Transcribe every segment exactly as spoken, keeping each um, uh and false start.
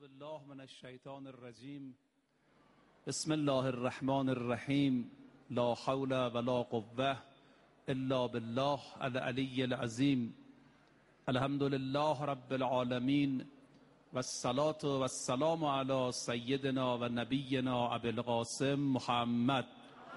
بالله من الشیطان الرجیم. بسم الله الرحمن الرحیم. لا حول ولا قوة الا بالله العلی العظیم. الحمد لله رب العالمین و الصلاة و السلام علی سیدنا و نبینا ابی القاسم محمد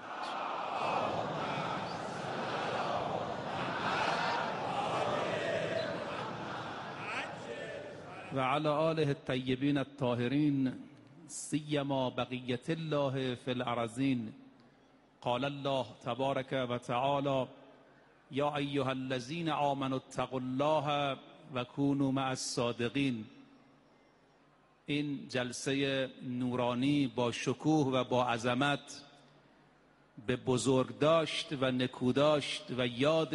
و علی آله الطیبین الطاهرین سیما بقیة الله فی الارضین. قال الله تبارک و تعالی یا ایها الذین آمنوا اتقوا الله و کونوا مع الصادقین. این جلسه نورانی با شکوه و با عظمت به بزرگداشت و نکوداشت و یاد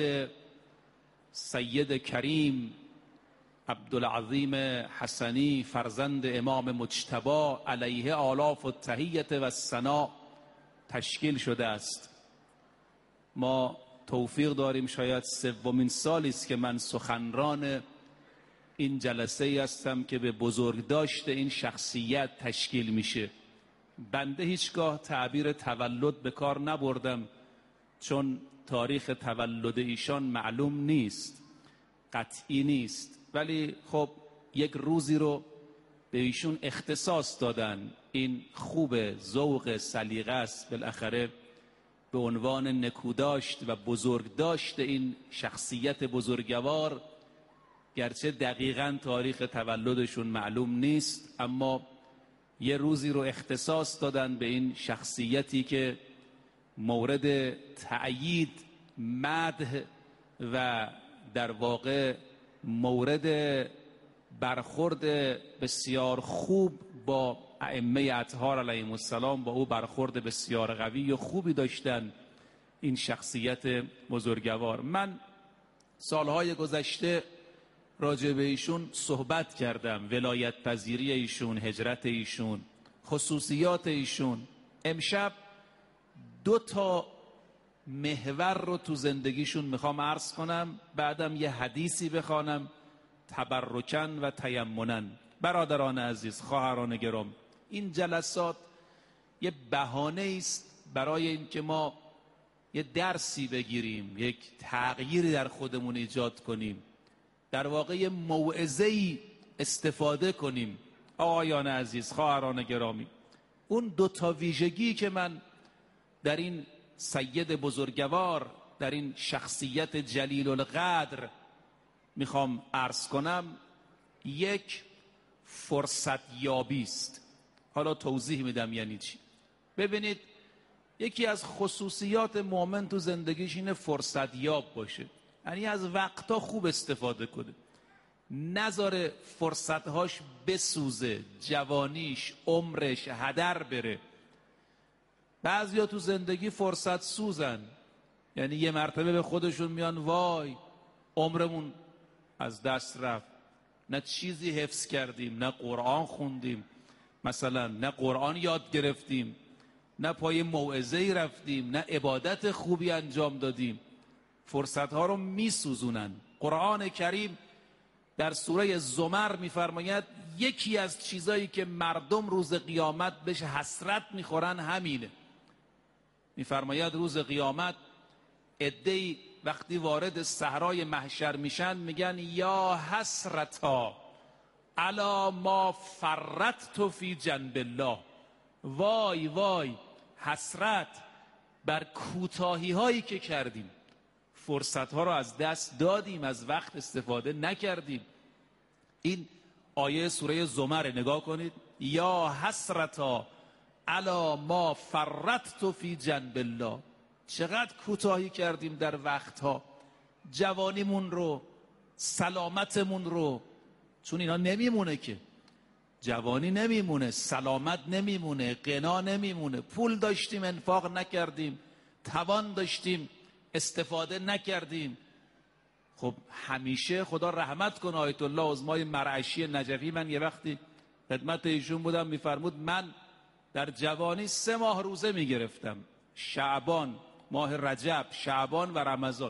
سید کریم عبدالعظیم حسنی فرزند امام مجتبی علیه آلاف التحیة و الثنا تشکیل شده است. ما توفیق داریم، شاید سومین سالی است که من سخنران این جلسه هستم که به بزرگداشت این شخصیت تشکیل میشه. بنده هیچگاه تعبیر تولد به کار نبردم، چون تاریخ تولد ایشان معلوم نیست، قطعی نیست، ولی خب یک روزی رو به ایشون اختصاص دادن. این خوب، ذوق، سلیقه است. بالاخره به عنوان نکوداشت و بزرگداشت این شخصیت بزرگوار، گرچه دقیقاً تاریخ تولدشون معلوم نیست، اما یه روزی رو اختصاص دادن به این شخصیتی که مورد تأیید، مدح و در واقع مورد برخورد بسیار خوب با ائمه اطهار علیهم السلام، با او برخورد بسیار قوی و خوبی داشتن این شخصیت بزرگوار. من سالهای گذشته راجع به ایشون صحبت کردم، ولایت پذیری ایشون، هجرت ایشون، خصوصیات ایشون. امشب دو تا محور رو تو زندگیشون میخوام عرض کنم، بعدم یه حدیثی بخوانم تبرکن و تیمنن. برادران عزیز، خواهران گرام، این جلسات یه بهانه است برای اینکه ما یه درسی بگیریم، یک تغییری در خودمون ایجاد کنیم، در واقع یه موعظه‌ای استفاده کنیم. آقایان عزیز، خواهران گرامی، اون دو تا ویژگی که من در این سید بزرگوار، در این شخصیت جلیل القدر میخوام عرض کنم، یک فرصت یابی است. حالا توضیح میدم یعنی چی. ببینید، یکی از خصوصیات مؤمن تو زندگیش اینه فرصت یاب باشه، یعنی از وقتا خوب استفاده کنه، نذاره فرصتهاش بسوزه، جوانیش، عمرش هدر بره. بعضیا تو زندگی فرصت سوزن، یعنی یه مرتبه به خودشون میان وای عمرمون از دست رفت، نه چیزی حفظ کردیم، نه قرآن خوندیم مثلا، نه قرآن یاد گرفتیم، نه پای موعظه‌ای رفتیم، نه عبادت خوبی انجام دادیم. فرصتها رو میسوزونن. قرآن کریم در سوره زمر میفرماید یکی از چیزایی که مردم روز قیامت بهش حسرت میخورن همینه. میفرماید روز قیامت عده‌ای وقتی وارد صحرای محشر میشن میگن یا حسرتا علی ما فرطت فی جنب الله. وای وای، حسرت بر کوتاهی هایی که کردیم، فرصت ها رو از دست دادیم، از وقت استفاده نکردیم. این آیه سوره زمر نگاه کنید، یا حسرتا علی ما فرطت فی جنب الله. چقدر کوتاهی کردیم در وقتها، جوانیمون رو، سلامتمون رو، چون اینا نمیمونه که، جوانی نمیمونه، سلامت نمیمونه، غنا نمیمونه. پول داشتیم انفاق نکردیم، توان داشتیم استفاده نکردیم. خب همیشه خدا رحمت کنه آیت الله عظمای مرعشی نجفی، من یه وقتی خدمت ایشون بودم، میفرمود من در جوانی سه ماه روزه میگرفتم، شعبان، ماه رجب، شعبان و رمضان.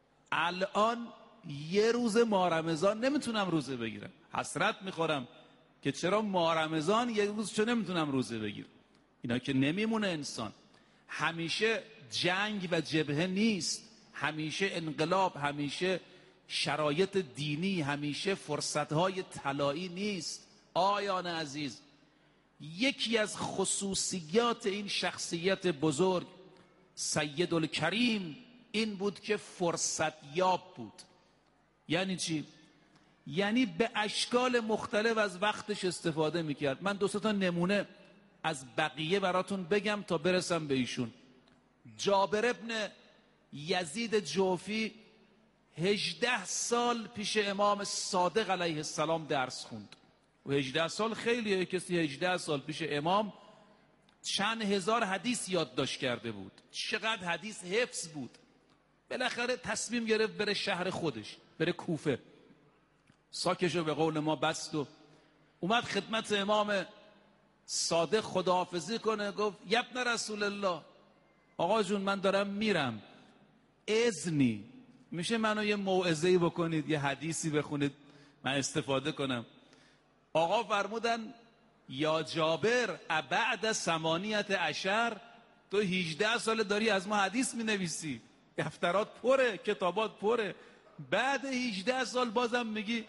الان یه روز ماه رمضان نمیتونم روزه بگیرم، حسرت میخورم که چرا ماه رمضان یک روز چون نمیتونم روزه بگیر. اینا که نمیمونه انسان. همیشه جنگ و جبهه نیست، همیشه انقلاب، همیشه شرایط دینی، همیشه فرصتهای طلایی نیست. آیان عزیز، یکی از خصوصیات این شخصیت بزرگ سید الکریم این بود که فرصت یاب بود. یعنی چی؟ یعنی به اشکال مختلف از وقتش استفاده میکرد. من دو سه تا نمونه از بقیه براتون بگم تا برسم به ایشون. جابر ابن یزید جوفی هجده سال پیش امام صادق علیه السلام درس خوند. و هجده سال خیلیه، کسی هجده سال پیش امام چند هزار حدیث یادداشت کرده بود، چقدر حدیث حفظ بود. بالاخره تصمیم گرفت بره شهر خودش، بره کوفه. ساکشو به قول ما بست و اومد خدمت امام صادق خداحافظی کنه. گفت یبن رسول الله، آقا جون من دارم میرم، اذنی میشه منو یه موعظه‌ای بکنید، یه حدیثی بخونید من استفاده کنم؟ آقا فرمودن یا جابر ابعد ثمانیت عشر، تو هجده سال داری از ما حدیث می نویسی، دفترات پره، کتابات پره، بعد هجده سال بازم میگی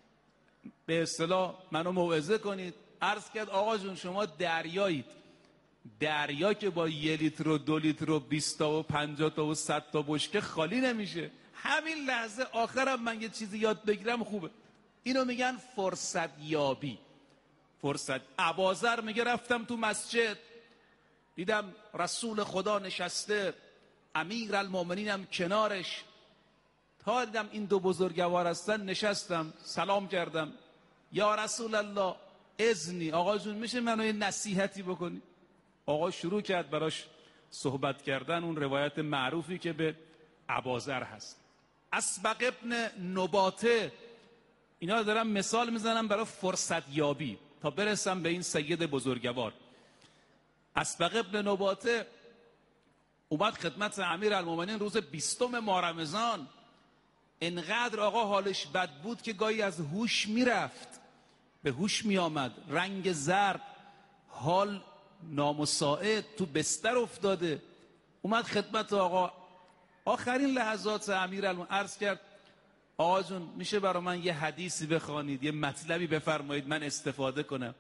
به اصطلاح منو موعظه کنید؟ عرض کرد آقا جون شما دریایید، دریا که با یه لیتر و دو لیتر و بیست تا و پنجاه تا و صد تا بشکه خالی نمیشه. همین لحظه آخرم من یه چیزی یاد بگیرم خوبه. اینو میگن فرصت یابی. فرصت. ابوذر میگه رفتم تو مسجد دیدم رسول خدا نشسته، امیر المومنینم کنارش، تا دیدم این دو بزرگوار هستن نشستم سلام کردم، یا رسول الله اذنی، آقا جون میشه منو یه نصیحتی بکنی؟ آقا شروع کرد براش صحبت کردن، اون روایت معروفی که به ابوذر هست. اسبق ابن نباته، اینا دارم مثال میزنم برای فرصت یابی تا برسم به این سید بزرگوار. اسبق ابن نباته اومد خدمت امیر المومنین روز بیستم ماه رمضان. انقدر آقا حالش بد بود که گاهی از هوش میرفت، به هوش میآمد، رنگ زرد، حال نامساعد، تو بستر افتاده. اومد خدمت آقا، آخرین لحظات امیر المومنین عرض کرد آقا جون میشه برای من یه حدیثی بخوانید، یه مطلبی بفرمایید من استفاده کنم.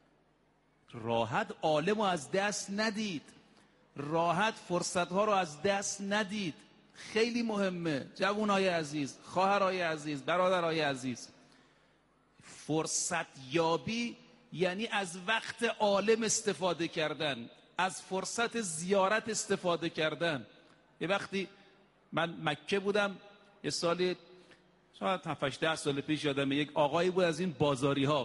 راحت عالمو از دست ندید، راحت فرصتها رو از دست ندید. خیلی مهمه جوانای عزیز، خواهرای عزیز، برادرای عزیز. فرصت یابی یعنی از وقت عالم استفاده کردن، از فرصت زیارت استفاده کردن. یه وقتی من مکه بودم، یه سالی شاید هفت هشت سال پیش، یادمه یک آقایی بود از این بازاری ها،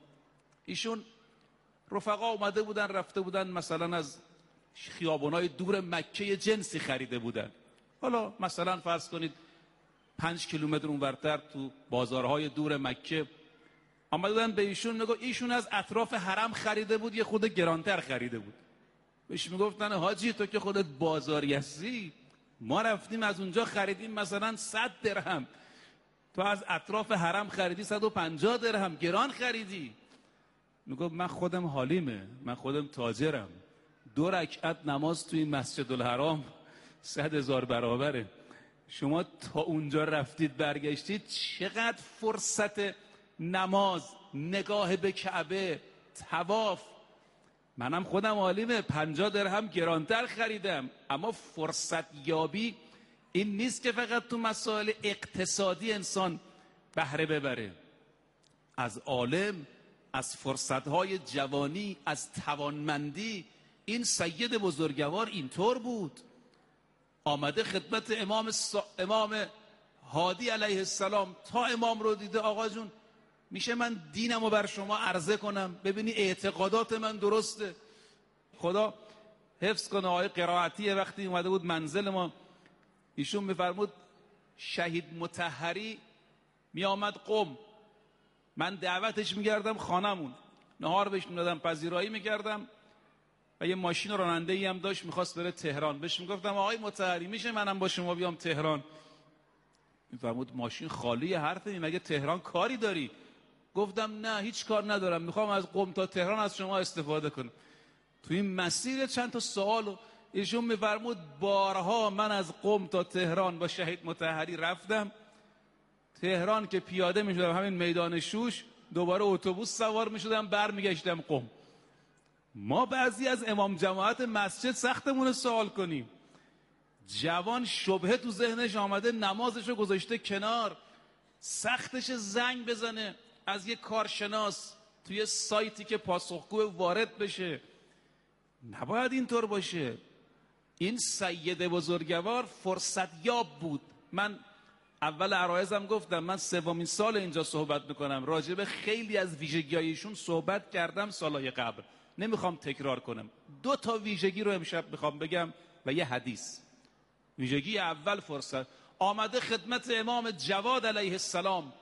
ایشون رفقا اومده بودن رفته بودن مثلا از خیابانای دور مکه یه جنسی خریده بودن. حالا مثلا فرض کنید پنج کیلومتر اونورتر تو بازارهای دور مکه آمده بودن به ایشون، میگو ایشون از اطراف حرم خریده بود، یه خود گرانتر خریده بود. بهش میگفتن حاجی تو که خودت بازاری هستی، ما رفتیم از اونجا خریدیم مثلا صد درهم، تو از اطراف حرم خریدی صد و پنجاه درهم، گران خریدی. میگو من خودم حالیمه، من خودم تاجرم، دو رکعت نماز توی مسجد الحرام صد هزار برابره. شما تا اونجا رفتید برگشتید، چقدر فرصت نماز، نگاه به کعبه، طواف. منم خودم حالیمه، پنجاه درهم گرانتر خریدم. اما فرصت یابی این نیست که فقط تو مسائل اقتصادی انسان بهره ببره. از عالم، از فرصتهای جوانی، از توانمندی. این سید بزرگوار اینطور بود. آمده خدمت امام, سا... امام هادی علیه السلام، تا امام رو دیده آقا جون میشه من دینمو بر شما عرضه کنم ببینی اعتقادات من درسته؟ خدا حفظ کنه آقای قرائتیه وقتی اومده بود منزل ما، ایشون میفرمود شهید مطهری می آمد قم، من دعوتش میکردم خانمون، نهار بهش میدادم، پذیرایی میکردم و یه ماشین راننده ای هم داشت میخواست بره تهران. بهش میگفتم آقای مطهری میشه منم با شما بیام تهران؟ میفرمود ماشین خالی، حرفی مگه تهران کاری داری؟ گفتم نه هیچ کار ندارم، میخوام از قم تا تهران از شما استفاده کنم. تو این مسیر چند تا سوال ایشون میفرمود بارها من از قم تا تهران با شهید مطهری رفتم. تهران که پیاده میشدم همین میدان شوش، دوباره اتوبوس سوار میشدم برمیگشتم قم. ما بعضی از امام جماعت مسجد سختمون سوال کنیم. جوان شبهه تو ذهنش آمده، نمازشو گذاشته کنار، سختش زنگ بزنه از یک کارشناس توی سایتی که پاسخگو وارد بشه. نباید اینطور باشه. این سید بزرگوار فرصت یاب بود. من اول عرایزم گفتم من سومین سال اینجا صحبت میکنم، راجع به خیلی از ویژگی‌هایشون صحبت کردم سالهای قبل، نمیخوام تکرار کنم. دو تا ویژگی رو امشب میخوام بگم و یه حدیث. ویژگی اول، فرصت. آمده خدمت امام جواد علیه السلام،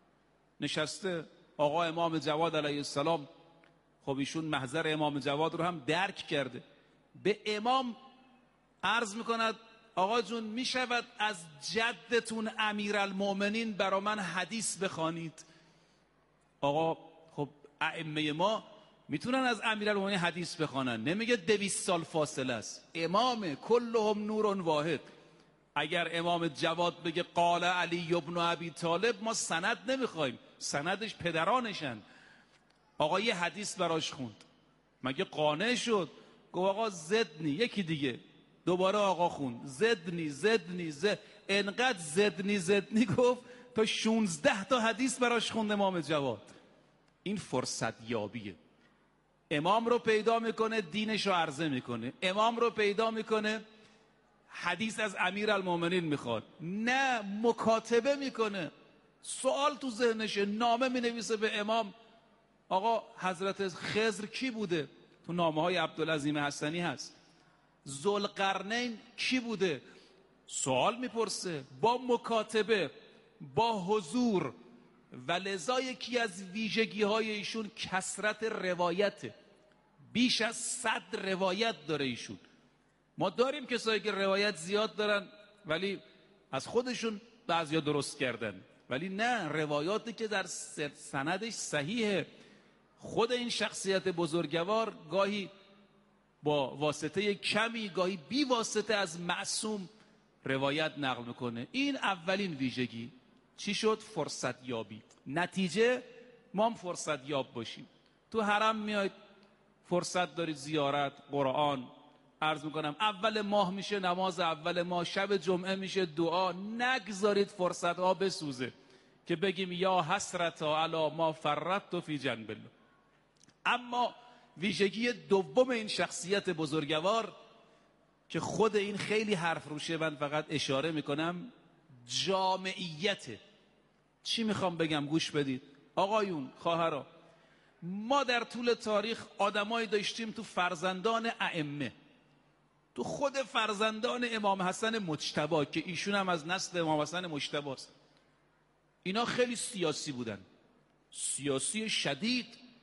نشسته آقا امام جواد علیه السلام. خب ایشون محضر امام جواد رو هم درک کرده. به امام عرض میکند آقا جون میشود از جدتون امیرالمؤمنین برا من حدیث بخوانید؟ آقا خب ائمه ما میتونن از امیرالمؤمنین حدیث بخوانن، نمیگه دویست سال فاصله است. امام کلهم نور واحد. اگر امام جواد بگه قال علی ابن ابی طالب، ما سند نمیخوایم، سندش پدرانشن. آقا یه حدیث براش خوند، مگه قانع شد؟ گفت آقا زدنی. یکی دیگه دوباره آقا خوند زدنی زدنی زد. انقدر زدنی زدنی گفت تا شونزده تا حدیث براش خوند امام جواد. این فرصت یابیه. امام رو پیدا میکنه، دینش رو عرضه میکنه. امام رو پیدا میکنه، حدیث از امیرالمؤمنین میخواد. نه، مکاتبه میکنه، سوال تو ذهنشه، نامه مینویسه به امام. آقا حضرت خضر کی بوده؟ تو نامه های عبدالعظیم حسنی هست. ذوالقرنین کی بوده؟ سوال میپرسه با مکاتبه، با حضور. و لذا یکی از ویژگی های ایشون کثرت روایته. بیش از صد روایت داره ایشون. ما داریم کسایی که روایت زیاد دارن ولی از خودشون بعضیا درست کردن، ولی نه، روایاتی که در سندش صحیحه. خود این شخصیت بزرگوار گاهی با واسطه کمی، گاهی بی واسطه از معصوم روایت نقل میکنه. این اولین ویژگی. چی شد؟ فرصت یابی. نتیجه ما هم فرصت یاب باشیم. تو حرم میاید، فرصت دارید زیارت، قرآن. عرض میکنم اول ماه میشه نماز اول ماه، شب جمعه میشه دعا. نگذارید فرصت ها بسوزه که بگیم یا حسرتا علی ما فرطت فی جنب الله. اما ویژگی دوم این شخصیت بزرگوار که خود این خیلی حرف روشه، من فقط اشاره میکنم، جامعیته. چی میخوام بگم؟ گوش بدید آقایون، خواهرها. ما در طول تاریخ آدمایی داشتیم تو فرزندان ائمه، تو خود فرزندان امام حسن مجتبی که ایشون هم از نسل امام حسن مجتبی است. اینا خیلی سیاسی بودن، سیاسی شدید،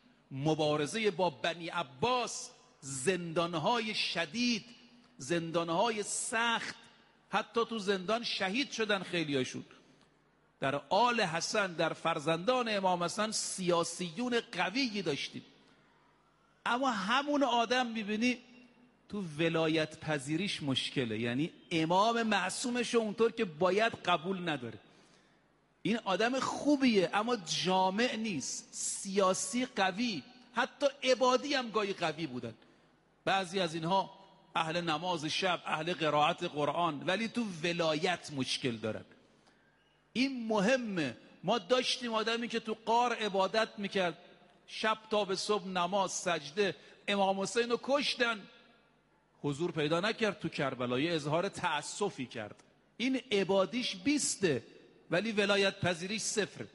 مبارزه با بنی عباس، زندانهای شدید، زندانهای سخت، حتی تو زندان شهید شدن خیلی هاشون. در آل حسن، در فرزندان امام حسن سیاسیون قویی داشتیم. اما همون آدم میبینی تو ولایت پذیریش مشکله، یعنی امام معصومش اونطور که باید قبول نداره. این آدم خوبیه اما جامع نیست، سیاسی قوی، حتی عبادی هم گاهی قوی بودن. بعضی از اینها اهل نماز شب، اهل قرائت قرآن، ولی تو ولایت مشکل دارن. این مهمه. ما داشتیم آدمی که تو غار عبادت میکرد، شب تا به صبح نماز سجده. امام حسین رو کشتن، حضور پیدا نکرد تو کربلا، یه اظهار تأسفی کرد. این عبادیش بیسته ولی ولایت پذیریش صفر.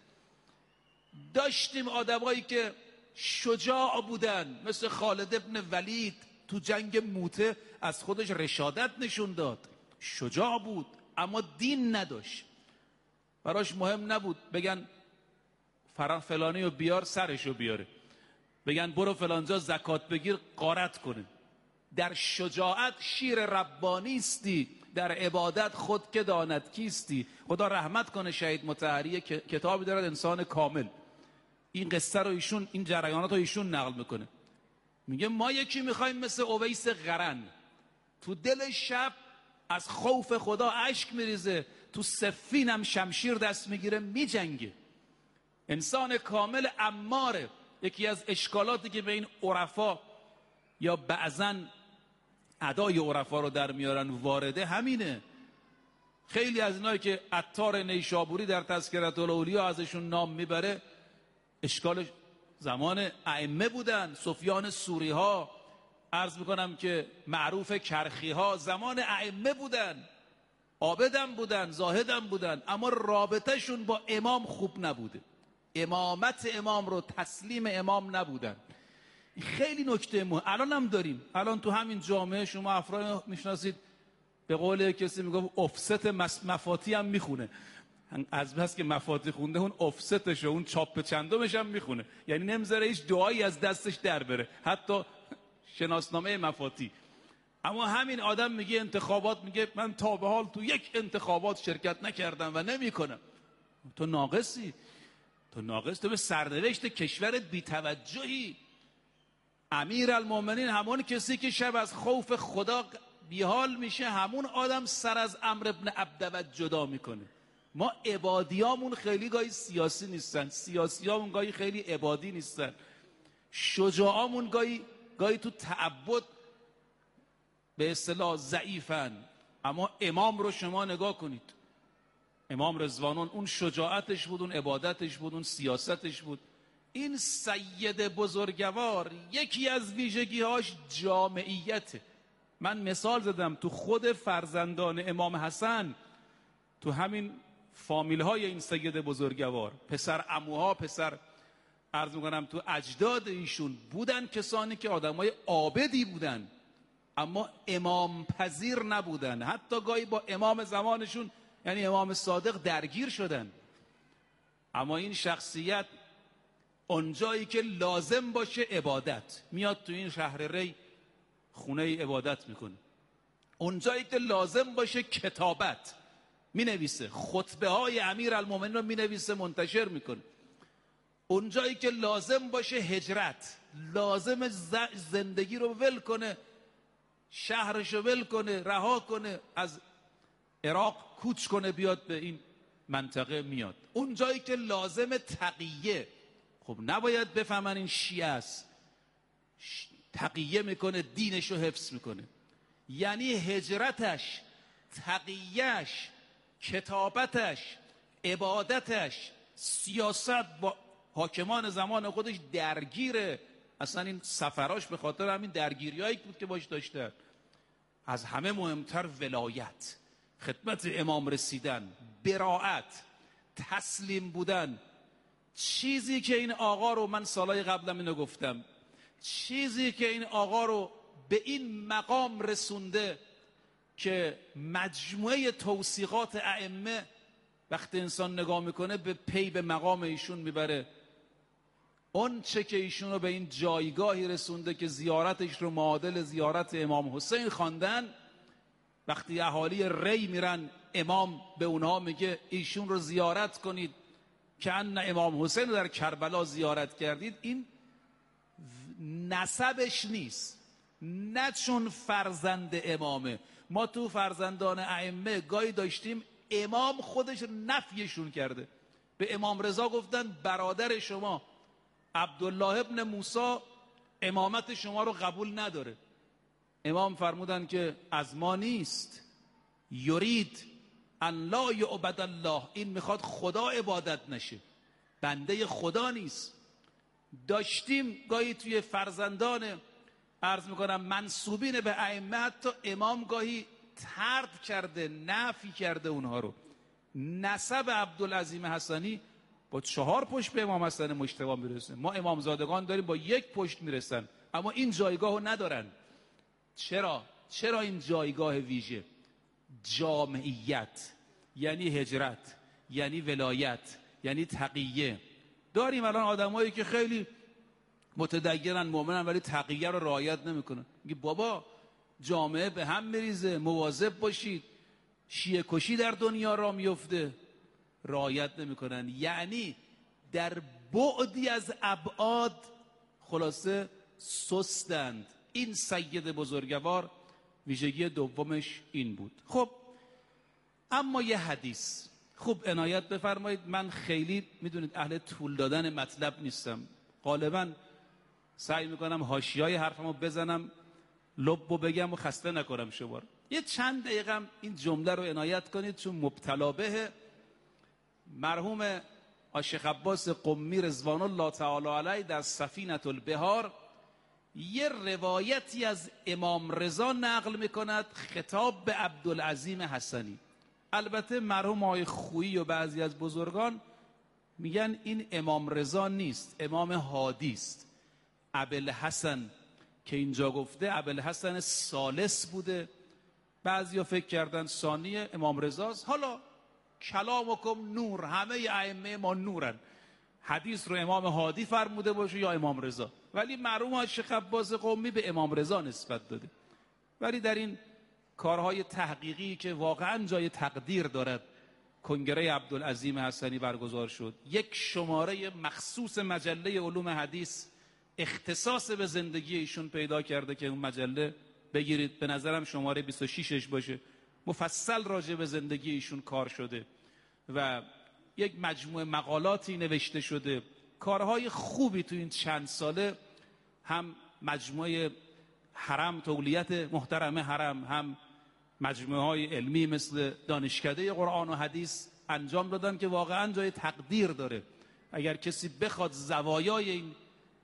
داشتیم آدمایی که شجاع بودن، مثل خالد ابن ولید تو جنگ موته از خودش رشادت نشون داد، شجاع بود اما دین نداشت. براش مهم نبود بگن فران فلانی رو بیار سرشو بیاره، بگن برو فلانجا زکات بگیر غارت کنه. در شجاعت شیر ربانی استی، در عبادت خود که داند کیستی. خدا رحمت کنه شهید مطهری که کتابی دارد انسان کامل. این قصه رو ایشون، این جریانات رو ایشون نقل میکنه. میگه ما یکی میخوایم مثل اویس قرن، تو دل شب از خوف خدا اشک میریزه، تو سفین هم شمشیر دست میگیره میجنگه. انسان کامل اماره. یکی از اشکالاتی که به این عرفا یا بعضاً ادای عرفا رو در میارن وارده همینه. خیلی از اینایی که عطار نیشابوری در تذکرة الاولیا ازشون نام میبره اشکال زمان ائمه بودن. سفیان سوری ها، عرض میکنم که معروف کرخی ها زمان ائمه بودن، عابدم بودن، زاهدم بودن، اما رابطهشون با امام خوب نبوده، امامت امام رو تسلیم امام نبودن. خیلی نکته مهم الان هم داریم. الان تو همین جامعه شما افراد میشناسید به قول کسی میگه افست مفاتی هم میخونه، از بس که مفاتی خونده اون افستش و اون چاپ چندمش هم میخونه، یعنی نمیذاره هیچ دعایی از دستش در بره، حتی شناسنامه مفاتی. اما همین آدم میگه انتخابات، میگه من تا به حال تو یک انتخابات شرکت نکردم و نمیکنم. تو ناقصی، تو ناقص، تو به سرنوشت کشورت بی‌توجهی. امیرالمومنین همون کسی که شب از خوف خدا بیحال میشه، همون آدم سر از عمرو ابن عبدود جدا میکنه. ما عبادیامون خیلی گاهی سیاسی نیستن، سیاسیامون گاهی خیلی عبادی نیستن، شجاعامون گاهی گاهی تو تعبد به اصطلاح ضعیفن. اما امام رو شما نگاه کنید، امام رضوانون اون شجاعتش بود، اون عبادتش بود، اون سیاستش بود. این سید بزرگوار یکی از ویژگی‌هاش جامعیته. من مثال زدم تو خود فرزندان امام حسن، تو همین فامیل های این سید بزرگوار، پسر عموها، پسر عرض میکنم تو اجداد ایشون بودن کسانی که آدمای عابدی بودن اما امام پذیر نبودن، حتی گاهی با امام زمانشون یعنی امام صادق درگیر شدن. اما این شخصیت اونجایی که لازم باشه عبادت، میاد تو این شهر ری خونه عبادت میکنه. اونجایی که لازم باشه کتابت مینویسه، خطبه های امیرالمومنین رو مینویسه، منتشر میکنه. اونجایی که لازم باشه هجرت، لازم زندگی رو ول کنه، شهرش رو ول کنه، رها کنه، از عراق کوچ کنه بیاد به این منطقه میاد. اونجایی که لازم تقیه، خب نباید بفهمن این شیعه است، تقیه میکنه، دینش رو حفظ میکنه. یعنی هجرتش، تقیهش، کتابتش، عبادتش، سیاست با حاکمان زمان خودش درگیره. اصلا این سفراش به خاطر همین درگیریایی بود که باش داشتن. از همه مهمتر ولایت، خدمت امام رسیدن، براءت، تسلیم بودن. چیزی که این آقا رو، من سالهای قبلم اینو گفتم، چیزی که این آقا رو به این مقام رسونده که مجموعه توصیقات ائمه وقتی انسان نگاه میکنه به پی به مقام ایشون میبره. اون چه که ایشون رو به این جایگاهی رسونده که زیارتش رو معادل زیارت امام حسین خواندن. وقتی اهالی ری میرن امام به اونها میگه ایشون رو زیارت کنید که ان امام حسین رو در کربلا زیارت کردید. این نسبش نیست، نه چون فرزند امامه. ما تو فرزندان ائمه گاهی داشتیم امام خودش نفیشون کرده، به امام رضا گفتن برادر شما عبدالله ابن موسی امامت شما رو قبول نداره. امام فرمودن که از ما نیست، یرید ان لا یعبد الله، این میخواد خدا عبادت نشه، بنده خدا نیست. داشتیم گاهی توی فرزندان عرض میکنم منسوبین به ائمه حتی امام گاهی طرد کرده، نفی کرده اونها رو. نسب عبدالعظیم حسنی با چهار پشت به امام حسن مجتبی میرسه. ما امامزادگان داریم با یک پشت میرسن، اما این جایگاه رو ندارن. چرا؟ چرا این جایگاه ویژه؟ جامعیت، یعنی هجرت، یعنی ولایت، یعنی تقیه. داریم الان آدمایی که خیلی متدینن، مؤمنن، ولی تقیه رو رعایت نمیکنن. میگه بابا جامعه به هم میریزه، مواظب باشید، شیعه کشی در دنیا را میفته، رعایت نمیکنن. یعنی در بعدی از ابعاد خلاصه سستند. این سید بزرگوار ویژگی دومش این بود. خب اما یه حدیث خوب عنایت بفرمایید. من خیلی میدونید اهل طول دادن مطلب نیستم، غالبا سعی میکنم حاشیه‌های حرفمو بزنم، لبو بگم و خسته نکنم شما رو. یه چند دقیقه این جمله رو عنایت کنید، چون مبتلا به مرحوم شیخ عباس قمی رضوان الله تعالی علیه در سفینة البحار یه روایتی از امام رضا نقل میکند خطاب به عبدالعظیم حسنی. البته مرحوم آقای خویی و بعضی از بزرگان میگن این امام رضا نیست، امام هادی است. ابوالحسن که اینجا گفته ابوالحسن ثالث بوده، بعضیا فکر کردن ثانی امام رضاست. حالا کلامکم نور، همه ائمه ما نورن، حدیث رو امام هادی فرموده باشه یا امام رضا، ولی مرحوم شیخ عباس قمی به امام رضا نسبت داده. ولی در این کارهای تحقیقی که واقعا جای تقدیر دارد، کنگره عبدالعظیم حسنی برگزار شد. یک شماره مخصوص مجله علوم حدیث اختصاص به زندگی ایشون پیدا کرده که اون مجله بگیرید، به نظرم شماره بیست و ششش باشه، مفصل راجع به زندگی ایشون کار شده و یک مجموعه مقالاتی نوشته شده. کارهای خوبی تو این چند ساله هم مجموعه حرم، تولیت محترمه حرم، هم مجموعه های علمی مثل دانشکده قرآن و حدیث انجام دادن که واقعا جای تقدیر داره. اگر کسی بخواد زوایای این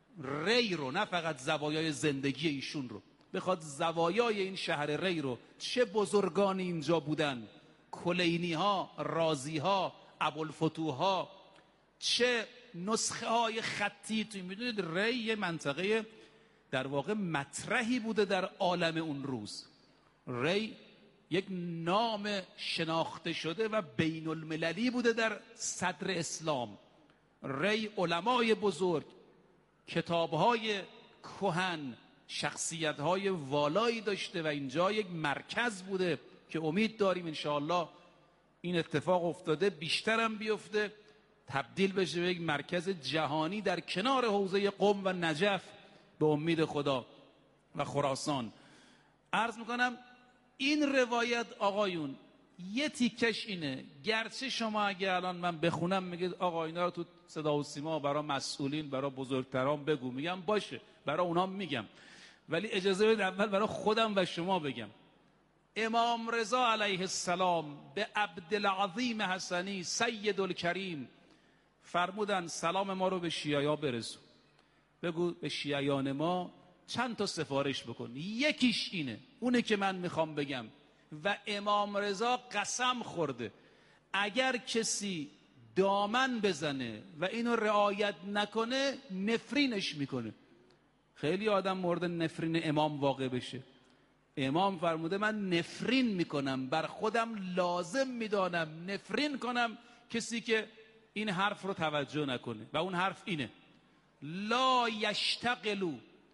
ری رو، نه فقط زوایای زندگی ایشون رو، بخواد زوایای این شهر ری رو، چه بزرگانی اینجا بودن، کلینی ها، رازی ها، ابوالفتوح ها، چه نسخه های خطی. توی میدونید ری یه منطقه در واقع مطرحی بوده در عالم اون روز. ری یک نام شناخته شده و بین المللی بوده در صدر اسلام. ری علمای بزرگ، کتابهای کهن، شخصیتهای والایی داشته و اینجا یک مرکز بوده که امید داریم انشاءالله این اتفاق افتاده، بیشترم بیفته، تبدیل بشه به یک مرکز جهانی در کنار حوزه قم و نجف به امید خدا و خراسان. عرض میکنم این روایت آقایون یه تیکش اینه، گرچه شما اگه الان من بخونم میگید آقا اینا رو تو صدا و سیما برای مسئولین، برای بزرگتران بگو، میگم باشه برای اونا میگم، ولی اجازه بدید اول برای خودم و شما بگم. امام رضا علیه السلام به عبدالعظیم حسنی سید الکریم فرمودن سلام ما رو به شیعیا برسون، بگو به شیعیان ما چند تا سفارش بکن. یکیش اینه، اونه که من میخوام بگم. و امام رضا قسم خورده اگر کسی دامن بزنه و اینو رعایت نکنه نفرینش میکنه. خیلی آدم مورد نفرین امام واقع بشه. امام فرموده من نفرین میکنم، بر خودم لازم میدانم نفرین کنم کسی که این حرف رو توجه نکنه. و اون حرف اینه: لا یشتغلوا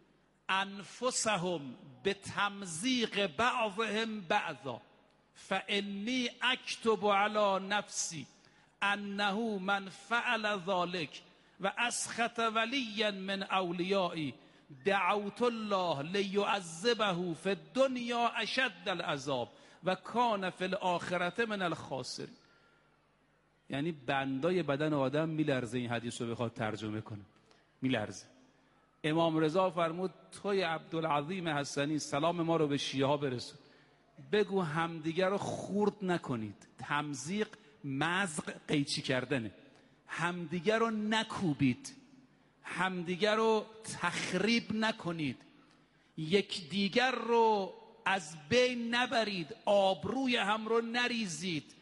انفسهم به تمزیق بعضهم بعضا فانی اکتب علی نفسی انه من فعل ذلك و اسخط ولیا من اولیایی دعوت الله لیعذبه فی الدنیا اشد العذاب و کان فی الاخرة من الخاسرین. یعنی بندای بدن آدم میلرزه این حدیث رو بخواد ترجمه کنه، میلرزه. امام رضا فرمود توی عبدالعظیم حسنی سلام ما رو به شیعه ها برسون، بگو همدیگر رو خورد نکنید. تمزیق مزق قیچی کردنه. همدیگر رو نکوبید، همدیگر رو تخریب نکنید، یک دیگر رو از بین نبرید، آبروی هم رو نریزید،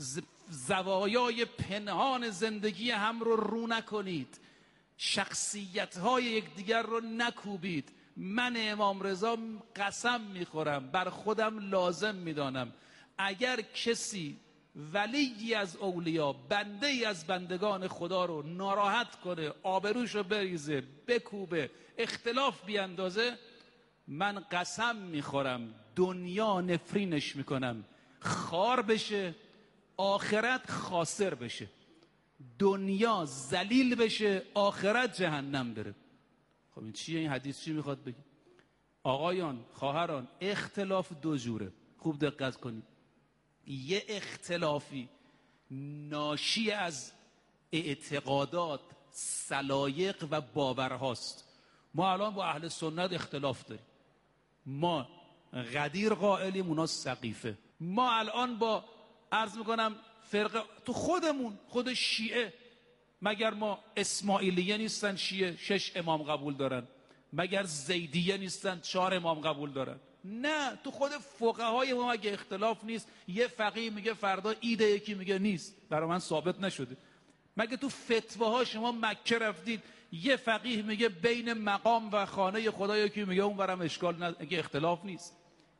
زوایای پنهان زندگی هم رو رو نکنید، شخصیت‌های یکدیگر رو نکوبید. من امام رضا قسم میخورم، بر خودم لازم میدانم اگر کسی ولی از اولیا، بنده ای از بندگان خدا رو ناراحت کنه، آبروش رو بریزه، بکوبه، اختلاف بیاندازه، من قسم میخورم دنیا نفرینش میکنم، خار بشه، آخرت خاسر بشه. دنیا ذلیل بشه، آخرت جهنم بره. خب این چیه؟ این حدیث چی میخواد بگه؟ آقایان، خواهران، اختلاف دو جوره، خوب دقت کنید. یه اختلافی ناشی از اعتقادات، سلایق و باورهاست. ما الان با اهل سنت اختلاف داریم، ما غدیر قائلیم، اونا سقیفه. ما الان با عرض میکنم فرقه تو خودمون، خود شیعه، مگر ما اسماعیلیه نیستن شیعه شش امام قبول دارن؟ مگر زیدیه نیستن چهار امام قبول دارن؟ نه، تو خود فقهای ما اگه اختلاف نیست، یه فقیه میگه فردا عیده، یکی میگه نیست، برای من ثابت نشده. مگه تو فتواها شما مکه رفتید، یه فقیه میگه بین مقام و خانه خدا، یکی میگه اون برام اشکال نداره، اگه اختلاف نیست.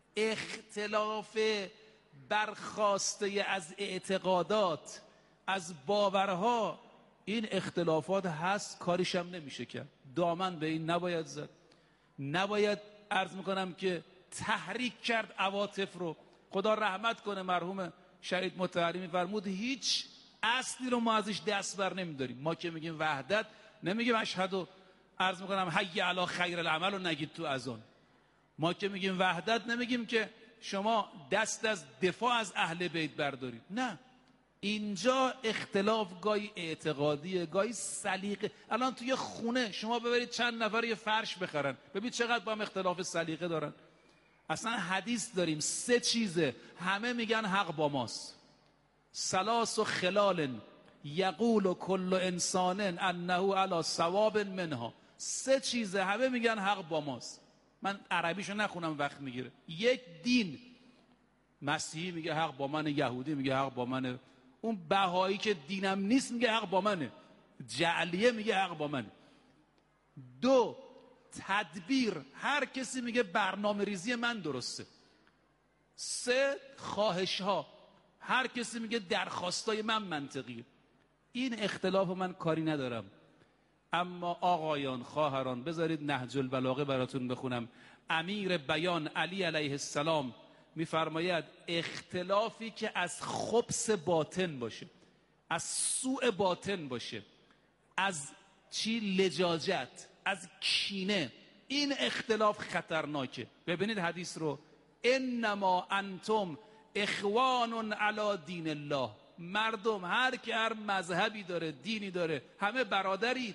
اختلاف برخواسته از اعتقادات، از باورها، این اختلافات هست، کاریش هم نمیشه کرد. دامن به این نباید زد، نباید عرض میکنم که تحریک کرد عواطف رو. خدا رحمت کنه مرحوم شهید مطهری میفرمود هیچ اصلی رو ما ازش دست بر نمیداریم. ما که میگیم وحدت، نمیگیم اشهد و عرض میکنم حی علی خیر العمل رو نگید تو اذان. ما که میگیم وحدت، نمیگیم که شما دست از دفاع از اهل بیت بردارید، نه. اینجا اختلاف گاهی اعتقادیه، گاهی سلیقه. الان توی خونه شما ببرید چند نفر یه فرش بخرن، ببین چقدر با هم اختلاف سلیقه دارن. اصلا حدیث داریم سه چیزه همه میگن حق با ماست. ثلاث و خلال یقول کل انسان انه علی ثواب منها. سه چیزه همه میگن حق با ماست. من عربیشو نخونم وقت میگیره. یک، دین، مسیحی میگه حق با منه، یهودی میگه حق با منه، اون بهایی که دینم نیست میگه حق با منه، جعلیه میگه حق با منه. دو، تدبیر، هر کسی میگه برنامه ریزی من درسته. سه، خواهش ها، هر کسی میگه درخواستای من منطقیه. این اختلاف من کاری ندارم. اما آقایان، خواهران، بذارید نهج البلاغه براتون بخونم. امیر بیان علی علیه السلام میفرماید اختلافی که از خبث باطن باشه، از سوء باطن باشه، از چی؟ لجاجت، از کینه، این اختلاف خطرناکه. ببینید حدیث رو، انما انتم اخوان علی دین الله. مردم هر که هر مذهبی داره، دینی داره، همه برادرید.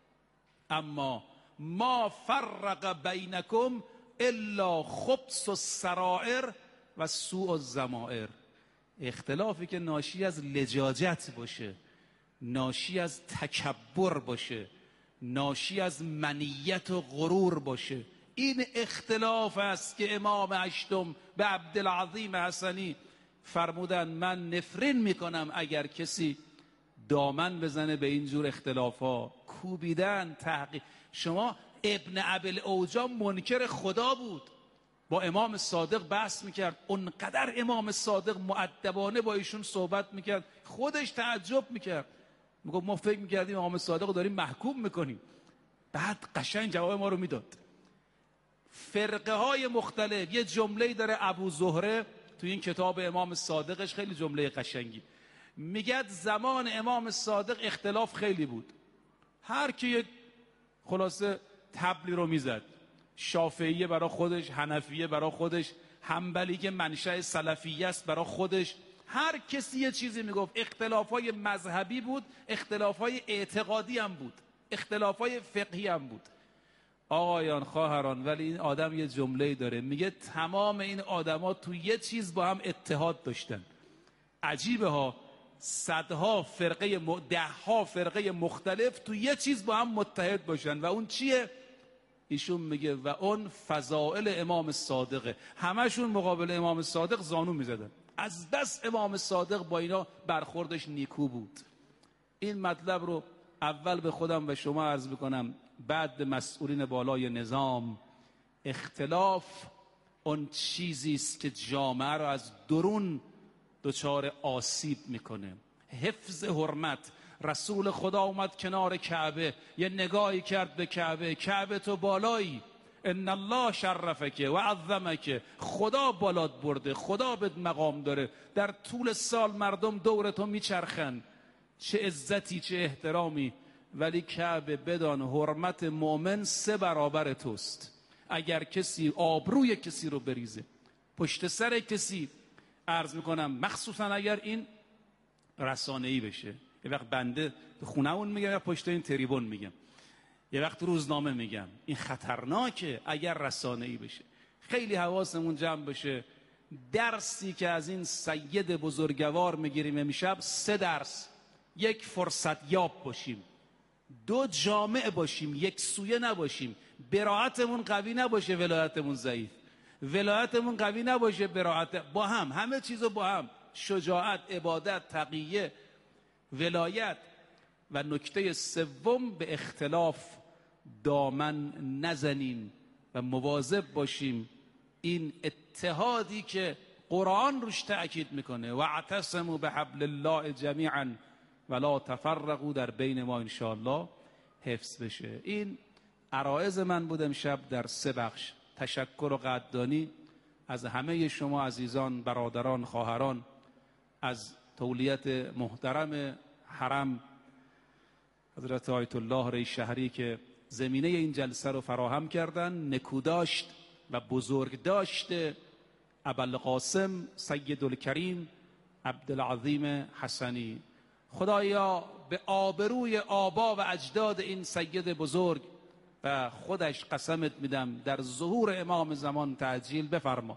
اما ما فرق بینکم الا خبث السرائر و سوء الضمائر. اختلافی که ناشی از لجاجت باشه، ناشی از تکبر باشه، ناشی از منیت و غرور باشه، این اختلاف است که امام هشتم به عبدالعظیم حسنی فرمودن من نفرین میکنم اگر کسی دامن بزنه به اینجور اختلاف ها. کوبیدن، تحقیق. شما ابن ابی اوجا منکر خدا بود، با امام صادق بحث میکرد، اونقدر امام صادق مؤدبانه با ایشون صحبت میکرد، خودش تعجب میکرد، میگفت ما فکر میکردیم امام صادق رو داریم محکوم میکنیم. بعد قشنگ جواب ما رو میداد. فرقه های مختلف، یه جمله داره ابو زهره تو این کتاب امام صادقش، خیلی جمله قشنگی، میگه زمان امام صادق اختلاف خیلی بود، هر کی یک خلاصه طبلی رو میزد، شافعیه برای خودش، حنفیه برای خودش، حنبلی که منشأ سلفیه است برای خودش، هر کسی یه چیزی میگفت. اختلافای مذهبی بود، اختلافای اعتقادی هم بود، اختلافای فقهی هم بود. آقایان، خواهران، ولی این آدم یه جمله داره، میگه تمام این آدما تو یه چیز با هم اتحاد داشتن. عجیبه ها، صدها فرقه م... دهها فرقه مختلف تو یه چیز با هم متحد باشن، و اون چیه؟ ایشون میگه و اون فضائل امام صادقه. همشون مقابل امام صادق زانو میزدن، از دست امام صادق با اینا برخوردش نیکو بود. این مطلب رو اول به خودم و شما عرض بکنم، بعد به مسئولین بالای نظام. اختلاف اون چیزی است که جامعه رو از درون دچار آسیب میکنه. حفظ حرمت، رسول خدا اومد کنار کعبه، یه نگاهی کرد به کعبه، کعبه تو بالایی، ان الله شرفک و عظمک، خدا بالات برده، خدا بهت مقام داره، در طول سال مردم دور تو میچرخن، چه عزتی چه احترامی، ولی کعبه بدان حرمت مؤمن سه برابر توست. اگر کسی آبروی کسی رو بریزه، پشت سر کسی، عرض میکنم مخصوصا اگر این رسانه‌ای بشه، یه وقت بنده به خونه‌مون میگم یا پشت این تریبون میگم، یه وقت روزنامه میگم، این خطرناکه اگر رسانه‌ای بشه. خیلی حواسمون جمع بشه. درسی که از این سید بزرگوار میگیریم امشب سه درس: یک، فرصت یاب باشیم; دو، جامع باشیم، یک سویه نباشیم، براعتمون قوی نباشه ولایتمون ضعیف، ولایتمون قوی نباشه براعت، با هم، همه چیزو با هم، شجاعت، عبادت، تقیه، ولایت. و نکته سوم، به اختلاف دامن نزنیم و مواظب باشیم. این اتحادی که قرآن روش تأکید میکنه، واعتصموا بحبل الله جمیعا ولا تفرقوا، در بین ما انشاءالله حفظ بشه. این عرایض من بود امشب در سه بخش. تشکر و قدردانی از همه شما عزیزان، برادران، خواهران، از تولیت محترم حرم حضرت آیت الله ری شهری که زمینه این جلسه رو فراهم کردن، نکوداشت و بزرگ داشته ابوالقاسم سید الکریم عبدالعظیم حسنی. خدایا به آبروی آبا و اجداد این سید بزرگ و خودش قسمت میدم در ظهور امام زمان تعجیل بفرما.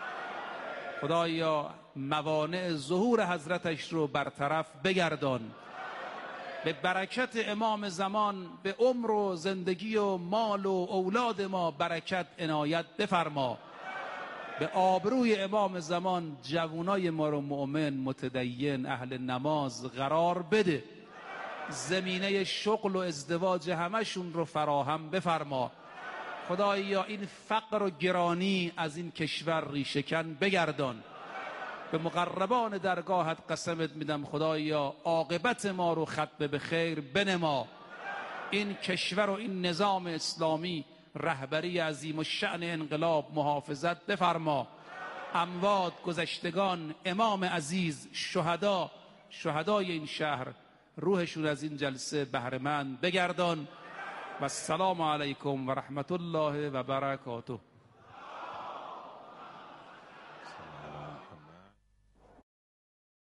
خدایا موانع ظهور حضرتش رو برطرف بگردان. به برکت امام زمان به عمر و زندگی و مال و اولاد ما برکت عنایت بفرما. به آبروی امام زمان جوانای ما رو مؤمن، متدین، اهل نماز قرار بده. زمینه شغل و ازدواج همشون رو فراهم بفرما. خدایا این فقر و گرانی از این کشور ریشه‌کن بگردان. به مقربان درگاهت قسمت میدم خدایا عاقبت ما رو ختم به خیر بنما. این کشور و این نظام اسلامی رهبری عظیم و شأن انقلاب محافظت بفرما. اموات، گذشتگان، امام عزیز، شهدا، شهدای این شهر، روحشون از این جلسه بهره‌مند بگردان. و السلام علیکم و رحمت الله و برکاته.